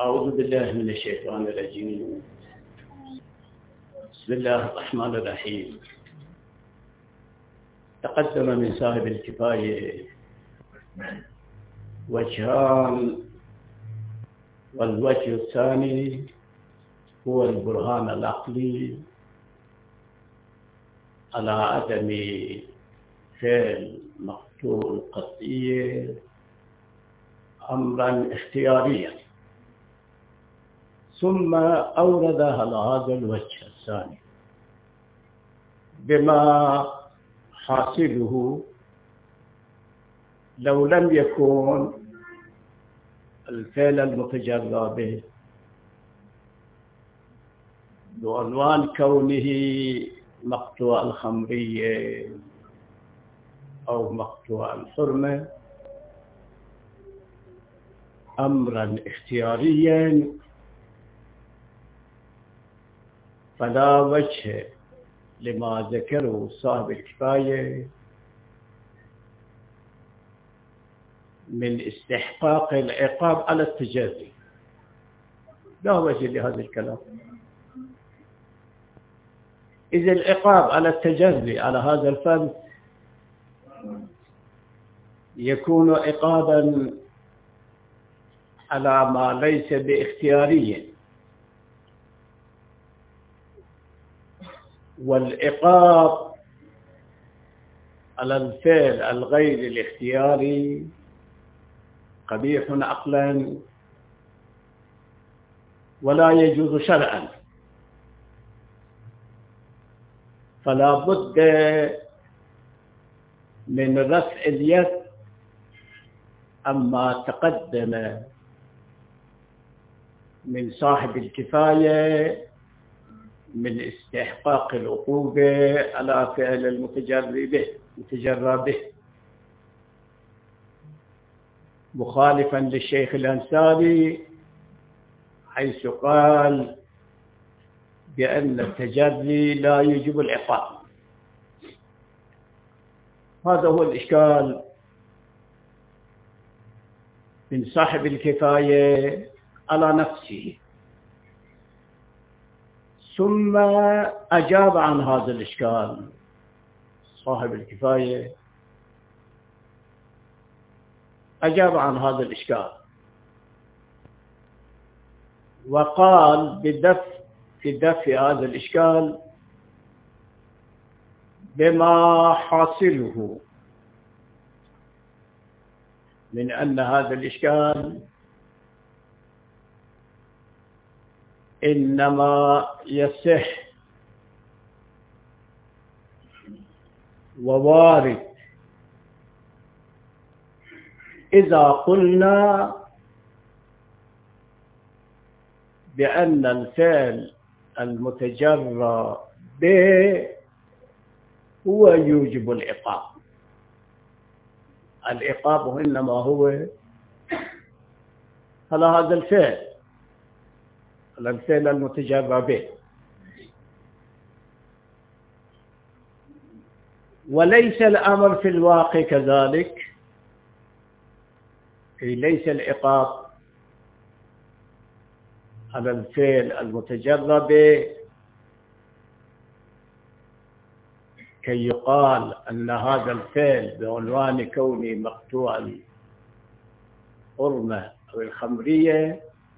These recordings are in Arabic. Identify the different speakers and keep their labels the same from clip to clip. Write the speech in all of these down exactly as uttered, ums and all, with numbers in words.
Speaker 1: أعوذ بالله من الشيطان الرجيم. بسم الله الرحمن الرحيم. تقدم من صاحب الكفاية وجهان، والوجه الثاني هو البرهان العقلي على عدم فعل مقطوع القطعية أمرا اختياريا، ثم أورد على هذا الوجه الثاني بما حاصله لو لم يكن الفعل المتجرى به بعنوان كونه مقطوع الخمرية أو مقطوع الحرمة أمرا اختياريا، فلا وجه لما ذكره صاحب الكفاية من استحقاق العقاب على التجري. لا وجه لهذا الكلام. إذا العقاب على التجري على هذا الفرد يكون عقابا على ما ليس باختياري، والعقاب على الفعل الغير الاختياري قبيح عقلا ولا يجوز شرعا، فلا بد من رفع اليد عما تقدم من صاحب الكفاية من استحقاق العقوبة على فعل المتجرى به متجرى به، مخالفا للشيخ الأنصاري حيث قال بأن التجري لا يجب العقاب. هذا هو الإشكال من صاحب الكفاية على نفسه، ثم أجاب عن هذا الإشكال صاحب الكفاية أجاب عن هذا الإشكال وقال بدفع في دفع هذا الإشكال بما حاصله من أن هذا الإشكال إنما يصح ووارد إذا قلنا بأن الفعل المتجرى به هو يوجب العقاب. العقاب إنما هو على هذا الفعل، على الفعل المتجرى به، وليس الأمر في الواقع كذلك. ليس العقاب على الفعل المتجرى به كي يقال أن هذا الفعل بعنوان كونه مقطوع الحرمة أو الخمرية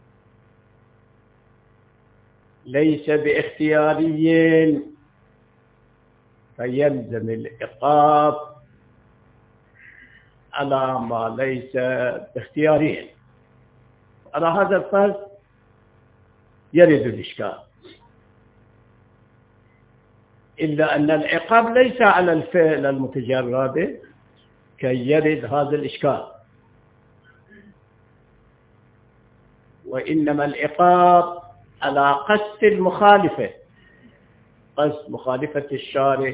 Speaker 1: ليس باختياري فيلزم العقاب على ما ليس باختياري. على هذا الفرض يرد الإشكال، إلا أن العقاب ليس على الفعل المتجرى به كي يرد هذا الإشكال، وإنما العقاب على قصد المخالفة، قصد مخالفة الشارع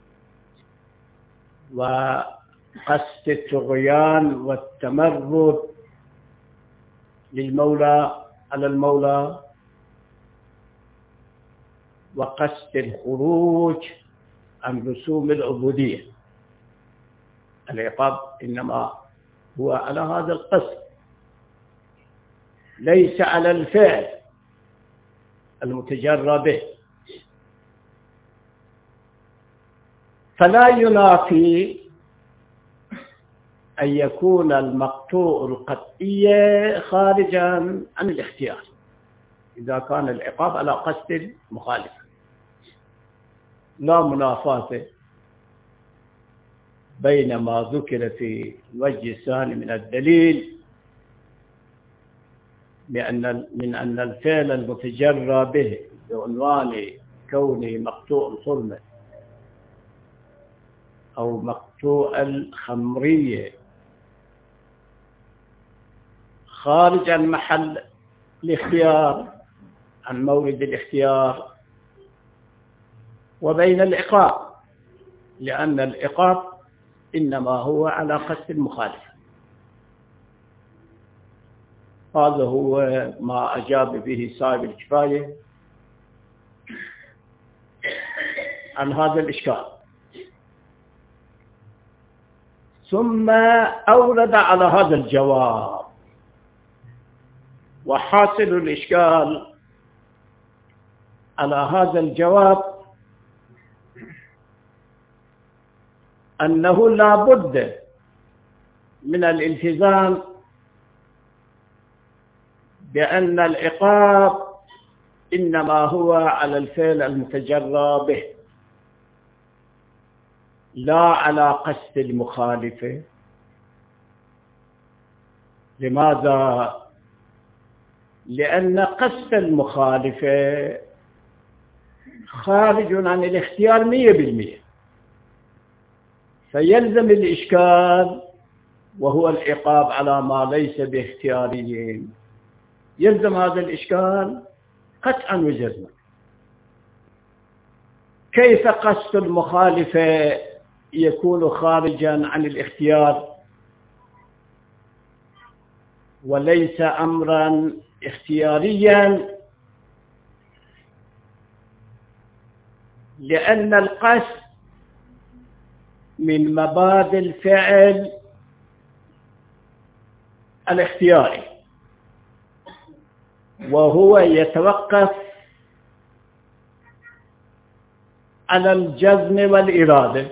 Speaker 1: وقصد الطغيان والتمرد للمولى على المولى وقصد الخروج عن رسوم العبودية. العقاب إنما هو على هذا القصد. ليس على الفعل المتجرى به، فلا ينافي أن يكون المقطوع القطعي خارجا عن الاختيار إذا كان العقاب على قصد المخالف. لا منافاة بين ما ذكر في الوجه الثاني من الدليل بأن من أن الفعل المتجرى به بعنوان كونه مقطوع الحرمة أو مقطوع الخمرية خارج عن محل الاختيار، عن مورد الاختيار، وبين العقاب، لأن العقاب إنما هو على قصد المخالف. هذا هو ما أجاب به صاحب الكفاية عن هذا الإشكال. ثم أورد على هذا الجواب، وحاصل الإشكال على هذا الجواب أنه لا بد من الالتزام بأن العقاب إنما هو على الفعل المتجرى به لا على قصد المخالفة. لماذا؟ لأن قصد المخالفة خارج عن الاختيار مية بالمية، فيلزم الإشكال وهو العقاب على ما ليس باختياري، يلزم هذا الإشكال قطعا وجزما. كيف قصد المخالفة يكون خارجا عن الاختيار وليس أمرا اختياريا؟ لأن القصد من مبادئ الفعل الاختياري، وهو يتوقف على الجزم والإرادة،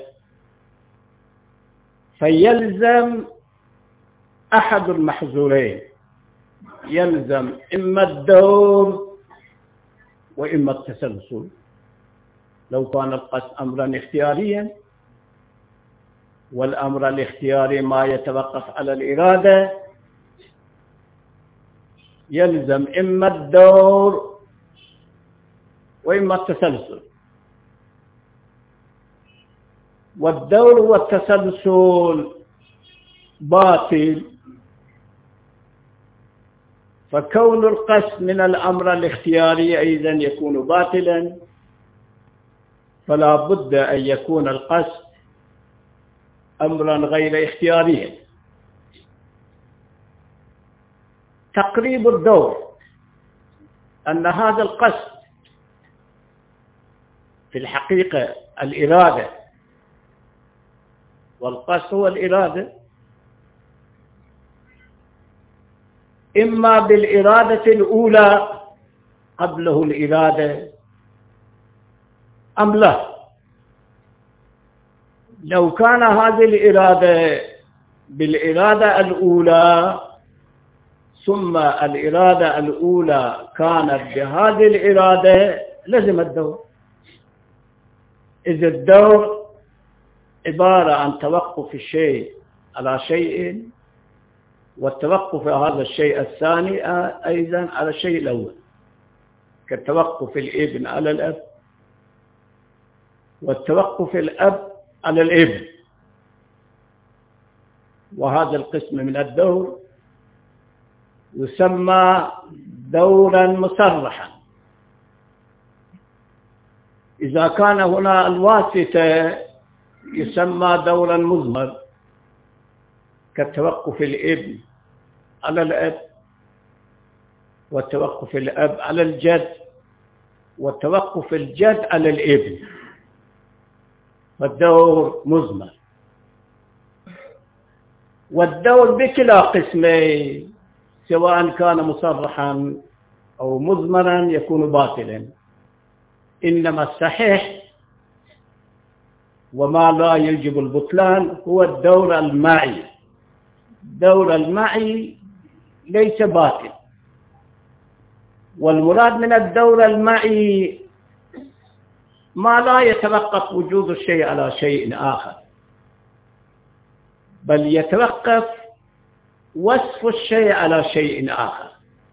Speaker 1: فيلزم أحد المحظورين، يلزم إما الدور وإما التسلسل. لو كان القصد أمرا اختياريا والأمر الاختياري ما يتوقف على الإرادة، يلزم إما الدور وإما التسلسل. والدور والتسلسل باطل، فكون القصد من الأمر الاختياري أيضا يكون باطلا، فلا بد أن يكون القصد أمرا غير اختياريا. تقريب الدور أن هذا القصد في الحقيقة الإرادة، والقصد هو الإرادة، إما بالإرادة الأولى قبله الإرادة أم لا. لو كان هذه الإرادة بالإرادة الأولى ثم الإرادة الأولى كانت بهذه الإرادة لزم الدور، إذ الدور عبارة عن توقف الشيء على شيء، والتوقف على هذا الشيء الثاني أيضا على الشيء الأول، كالتوقف الابن على الأب والتوقف الأب على الابن. وهذا القسم من الدور يسمى دورا مصرحا. إذا كان هنا الواسطة يسمى دورا مضمر، كالتوقف الابن على الأب والتوقف الأب على الجد والتوقف الجد على الابن، فالدور مضمر. والدور بكلا قسمين، سواء كان مصرحا أو مضمرا يكون باطلا، إنما الصحيح وما لا يجب البطلان هو الدور المعي. الدور المعي ليس باطل، والمراد من الدور المعي ما لا يتوقف وجود الشيء على شيء آخر، بل يتوقف وصف الشيء على شيء آخر،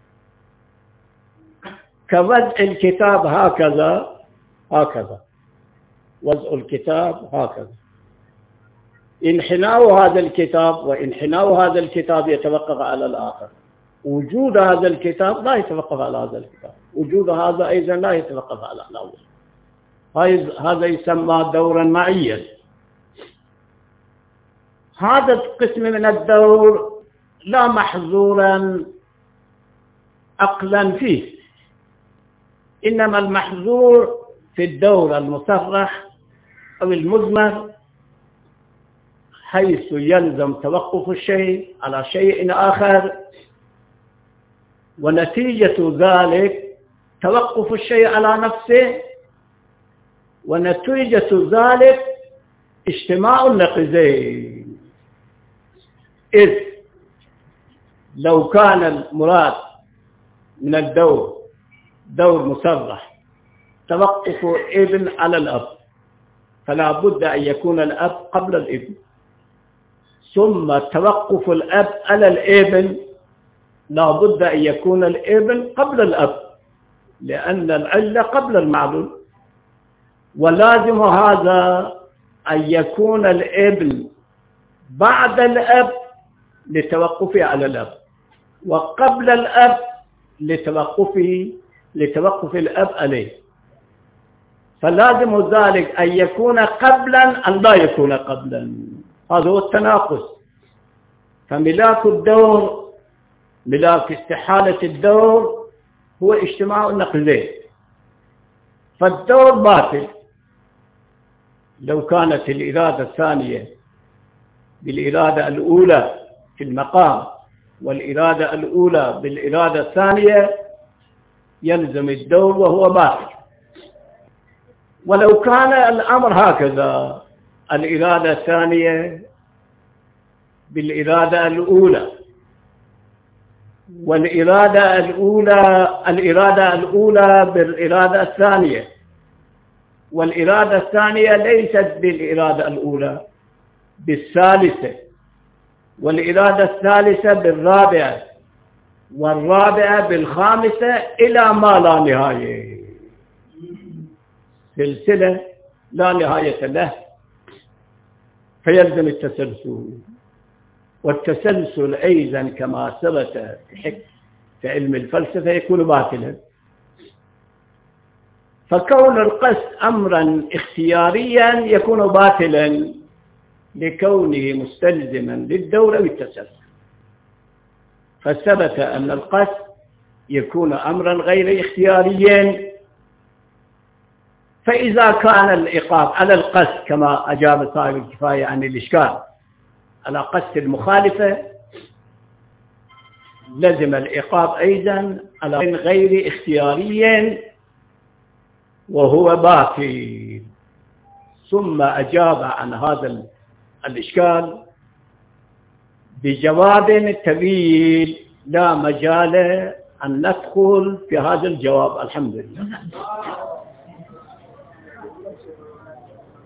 Speaker 1: كوضع الكتاب هكذا هكذا، وضع الكتاب هكذا، انحناء هذا الكتاب وانحناء هذا الكتاب يتوقف على الآخر، وجود هذا الكتاب لا يتوقف على هذا الكتاب، وجود هذا أيضا لا يتوقف على الأول. هذا يسمى دورا معيا. هذا القسم من الدور لا محظورا عقلا فيه، إنما المحظور في الدور المصرح أو المضمر، حيث يلزم توقف الشيء على شيء آخر، ونتيجة ذلك توقف الشيء على نفسه، ونتيجة ذلك اجتماع النقيضين. إذ لو كان المراد من الدور دور مصرح توقف ابن على الأب، فلا بد أن يكون الأب قبل الابن، ثم توقف الأب على الابن لا بد أن يكون الابن قبل الأب، لأن العلة قبل المعلول، ولازم هذا أن يكون الابن بعد الأب لتوقفه على الأب، وقبل الأب لتوقفه لتوقف الأب عليه، فلازم ذلك أن يكون قبلا أن لا يكون قبلا. هذا هو التناقض. فملاك الدور، ملاك استحالة الدور هو اجتماع النقيضين، فالدور باطل لو كانت الإرادة الثانية بالإرادة الأولى في المقام، والإرادة الأولى بالإرادة الثانية، يلزم الدور وهو باطل. ولو كان الأمر هكذا، الإرادة الثانية بالإرادة الأولى، والإرادة الأولى الإرادة الأولى بالإرادة الثانية، والإرادة الثانية ليست بالإرادة الأولى، بالثالثة، والإرادة الثالثة بالرابعة، والرابعة بالخامسة، إلى ما لا نهاية، سلسلة لا نهاية له، فيلزم التسلسل. والتسلسل أيضا كما ثبت في علم الفلسفة يكون باطلا. فكون القصد أمرا اختياريا يكون باطلا لكونه مستلزما للدور أو التسلسل. فثبت أن القصد يكون أمرا غير اختياريا، فإذا كان العقاب على القصد كما أجاب صاحب الكفاية عن الإشكال على قصد المخالفة، لزم العقاب أيضا على غير اختياري وهو باطل. ثم أجاب عن هذا الإشكال بجواب طويل لا مجال أن ندخل في هذا الجواب. الحمد لله.